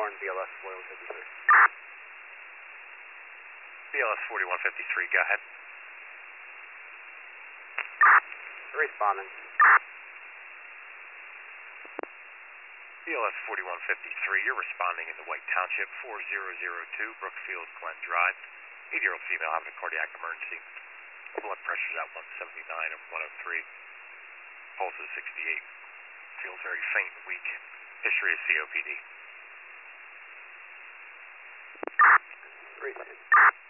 Warren, BLS 4153. BLS 4153, go ahead. Responding. BLS 4153, you're responding in the White Township, 4002 Brookfield Glen Drive. 80-year-old female having a cardiac emergency. Blood pressure's at 179/103. Pulse is 68. Feels very faint and weak. History of COPD. Appreciate it.